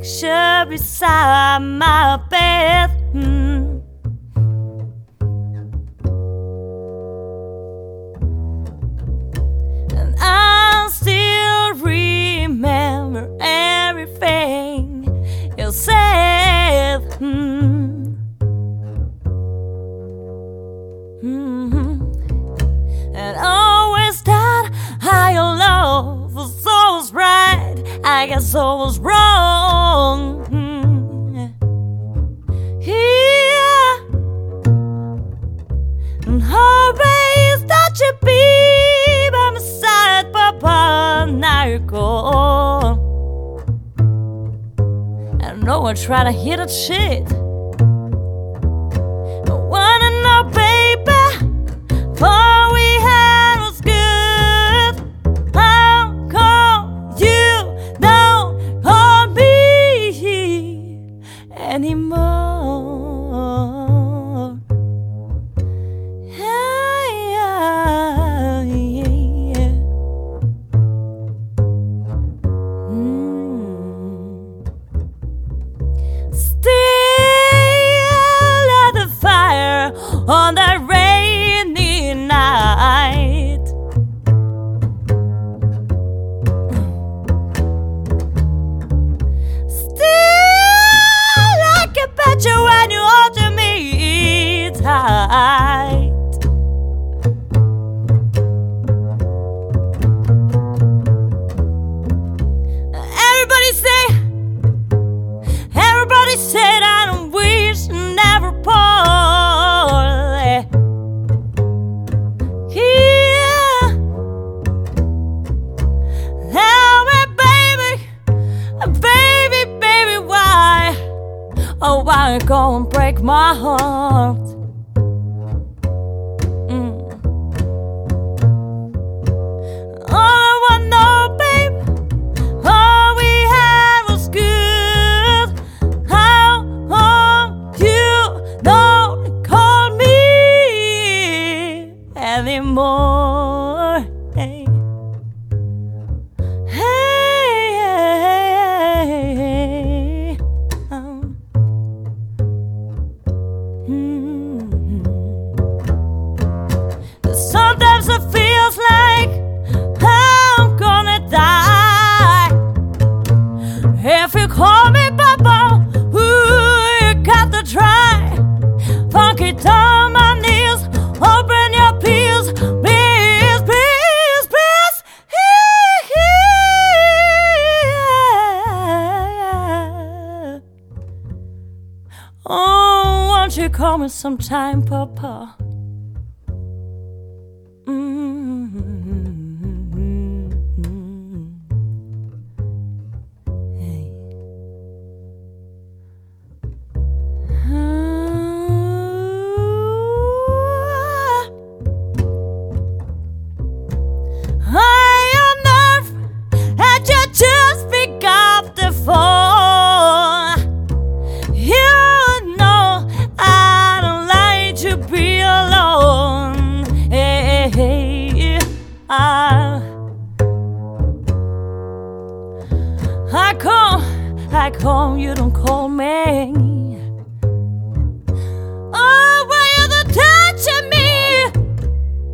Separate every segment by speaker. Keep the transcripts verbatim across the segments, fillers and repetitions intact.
Speaker 1: picture beside my bed. Mm. And I still remember everything you said. Mm. Mm-hmm. And always thought how your love was always right. I guess I was wrong. Mm. Yeah. And always thought you'd be by my side, Papa. Now you're gone. I know I try to hear that shit. I wanna know, baby, all we had was good. How come you don't hold me anymore? Yeah, yeah, yeah. Mm. Still at the fire on that rainy night. Still I can picture when you hold me tight. Everybody say, everybody said I don't wish never poorly. Yeah. Tell me, baby, baby, baby, why? Oh, why you go and break my heart? Mm. All I want know, babe, all we had was good. How come you don't call me anymore? Hey, hey, hey, hey. Um. Mm. Sometimes it feels like I'm gonna die. If you call me Papa, ooh, you got to try. Funky down my knees, open your please, please, please, please. Yeah. Oh, won't you call me sometime, Papa? Mm-hmm. Hey. I am nerve that you just pick up the phone. You know I don't like to be alone. Hey, hey, I, I call, I call, you don't call me. Oh, why you don't touching me?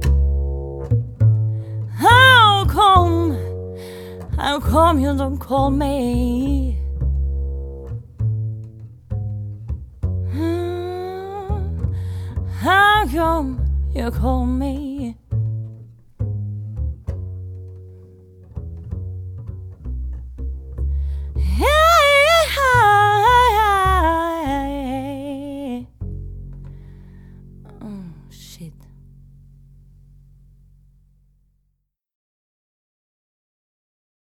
Speaker 1: How come, how come you don't call me? Hmm, how come you call me? Yeah.